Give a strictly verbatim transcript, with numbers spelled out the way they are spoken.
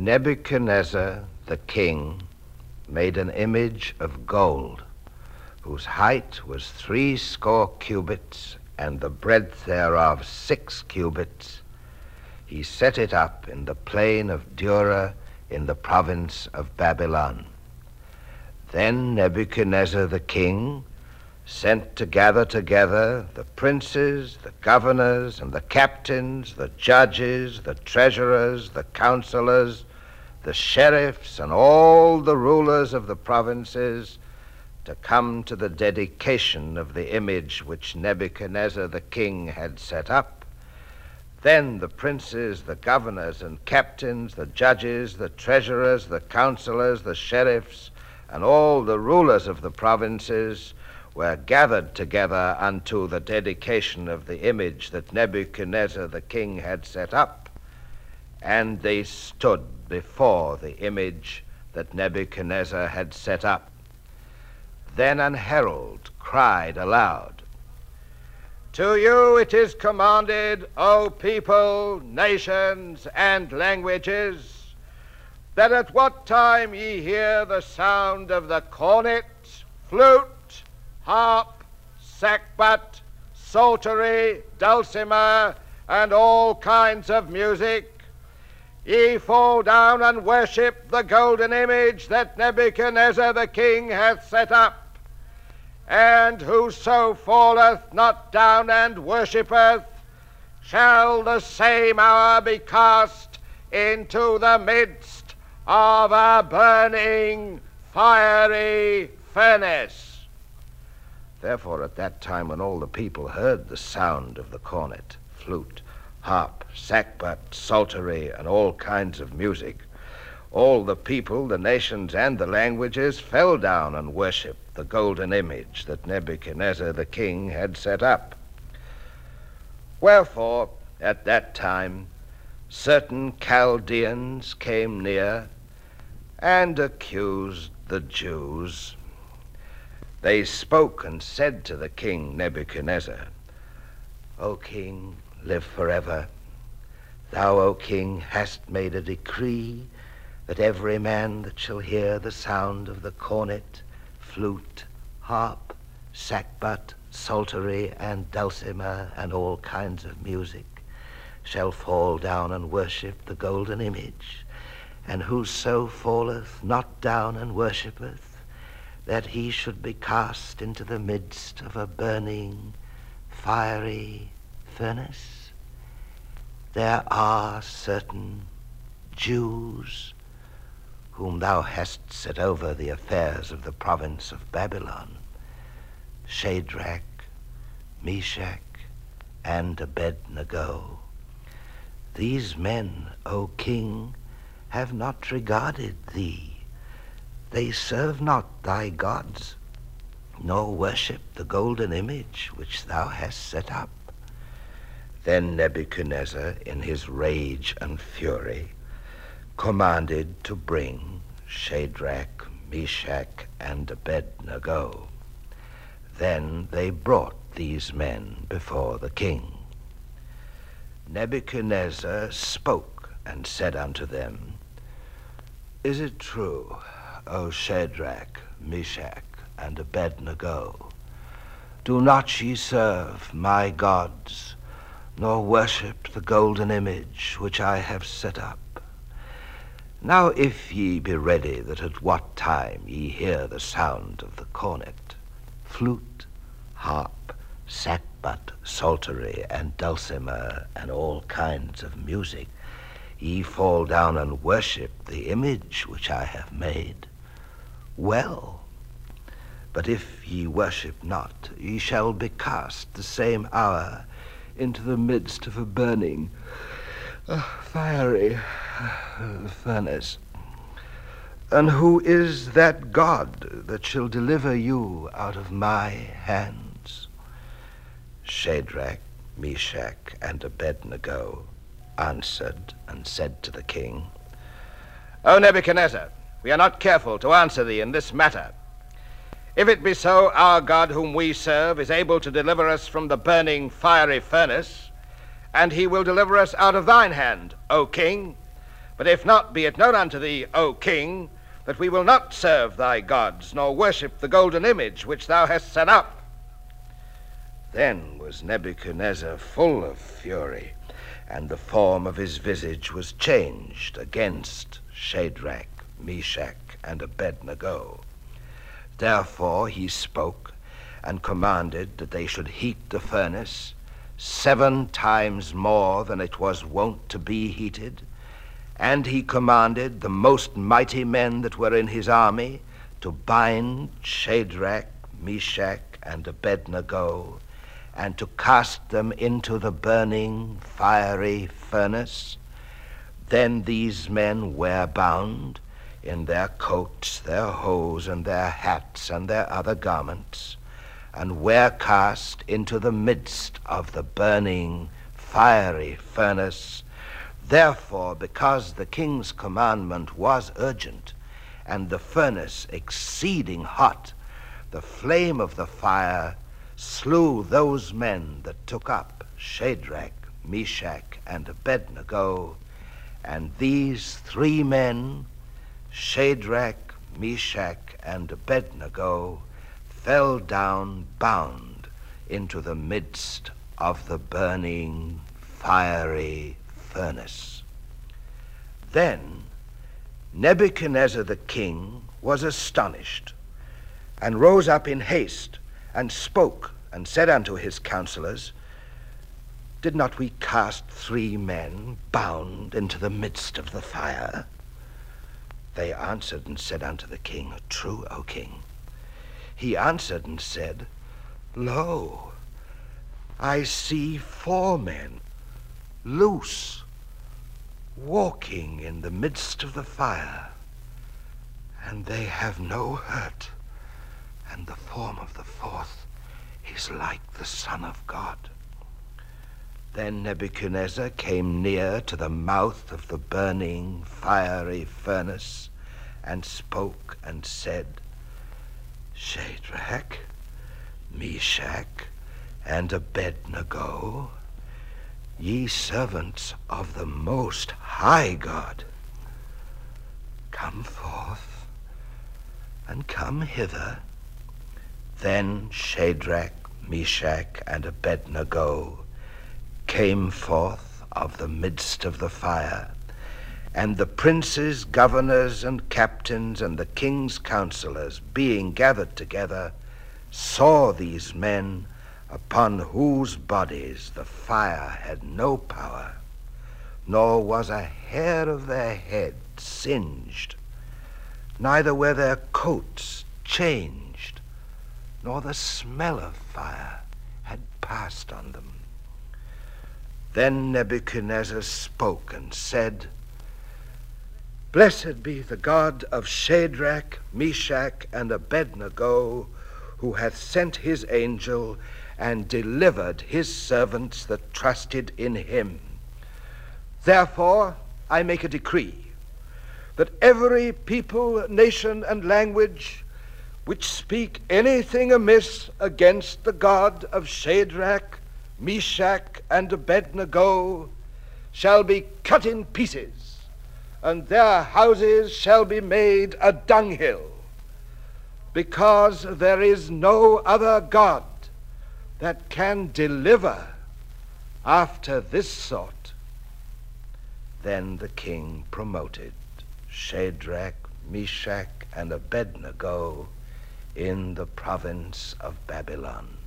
Nebuchadnezzar the king made an image of gold, whose height was threescore cubits, and the breadth thereof six cubits. He set it up in the plain of Dura in the province of Babylon. Then Nebuchadnezzar the king sent to gather together the princes, the governors, and the captains, the judges, the treasurers, the counselors, the sheriffs, and all the rulers of the provinces to come to the dedication of the image which Nebuchadnezzar the king had set up. Then the princes, the governors and captains, the judges, the treasurers, the counselors, the sheriffs, and all the rulers of the provinces were gathered together unto the dedication of the image that Nebuchadnezzar the king had set up. And they stood before the image that Nebuchadnezzar had set up. Then an herald cried aloud, "To you it is commanded, O people, nations, and languages, that at what time ye hear the sound of the cornet, flute, harp, sackbut, psaltery, dulcimer, and all kinds of music, ye fall down and worship the golden image that Nebuchadnezzar the king hath set up. And whoso falleth not down and worshippeth shall the same hour be cast into the midst of a burning fiery furnace." Therefore at that time, when all the people heard the sound of the cornet, flute, harp, sackbut, psaltery, and all kinds of music, all the people, the nations, and the languages fell down and worshipped the golden image that Nebuchadnezzar the king had set up. Wherefore, at that time, certain Chaldeans came near and accused the Jews. They spoke and said to the king Nebuchadnezzar, "O king, live forever. Thou, O king, hast made a decree that every man that shall hear the sound of the cornet, flute, harp, sackbut, psaltery, and dulcimer, and all kinds of music, shall fall down and worship the golden image. And whoso falleth not down and worshippeth, that he should be cast into the midst of a burning, fiery furnace. There are certain Jews whom thou hast set over the affairs of the province of Babylon, Shadrach, Meshach, and Abednego. These men, O king, have not regarded thee. They serve not thy gods, nor worship the golden image which thou hast set up." Then Nebuchadnezzar, in his rage and fury, commanded to bring Shadrach, Meshach, and Abednego. Then they brought these men before the king. Nebuchadnezzar spoke and said unto them, "Is it true, O Shadrach, Meshach, and Abednego? Do not ye serve my gods, nor worship the golden image which I have set up? Now if ye be ready, that at what time ye hear the sound of the cornet, flute, harp, sackbut, psaltery, and dulcimer, and all kinds of music, ye fall down and worship the image which I have made, well. But if ye worship not, ye shall be cast the same hour into the midst of a burning, uh, fiery uh, furnace. And who is that God that shall deliver you out of my hands?" Shadrach, Meshach, and Abednego answered and said to the king, "O Nebuchadnezzar, we are not careful to answer thee in this matter. If it be so, our God whom we serve is able to deliver us from the burning fiery furnace, and he will deliver us out of thine hand, O king. But if not, be it known unto thee, O king, that we will not serve thy gods, nor worship the golden image which thou hast set up. Then was Nebuchadnezzar full of fury, and the form of his visage was changed against Shadrach, Meshach, and Abednego. Therefore he spoke and commanded that they should heat the furnace seven times more than it was wont to be heated, and he commanded the most mighty men that were in his army to bind Shadrach, Meshach, and Abednego, and to cast them into the burning fiery furnace. Then these men were bound in their coats, their hose, and their hats, and their other garments, and were cast into the midst of the burning fiery furnace. Therefore, because the king's commandment was urgent, and the furnace exceeding hot, the flame of the fire slew those men that took up Shadrach, Meshach, and Abednego. And these three men, Shadrach, Meshach, and Abednego, fell down bound into the midst of the burning fiery furnace. Then Nebuchadnezzar the king was astonished, and rose up in haste, and spoke, and said unto his counselors, Did not we cast three men bound into the midst of the fire? They answered and said unto the king, True, O king. He answered and said, Lo, I see four men loose, walking in the midst of the fire, and they have no hurt, and the form of the fourth is like the Son of God. Then Nebuchadnezzar came near to the mouth of the burning fiery furnace, and spoke and said, Shadrach, Meshach, and Abednego, ye servants of the Most High God, come forth, and come hither. Then Shadrach, Meshach, and Abednego came forth of the midst of the fire, and the princes, governors, and captains, and the king's counselors, being gathered together, saw these men, upon whose bodies the fire had no power, nor was a hair of their head singed, neither were their coats changed, nor the smell of fire had passed on them. Then Nebuchadnezzar spoke and said, Blessed be the God of Shadrach, Meshach, and Abednego, who hath sent his angel and delivered his servants that trusted in him. Therefore I make a decree that every people, nation, and language which speak anything amiss against the God of Shadrach, Meshach, and Abednego shall be cut in pieces, and their houses shall be made a dunghill, because there is no other God that can deliver after this sort. Then the king promoted Shadrach, Meshach, and Abednego in the province of Babylon.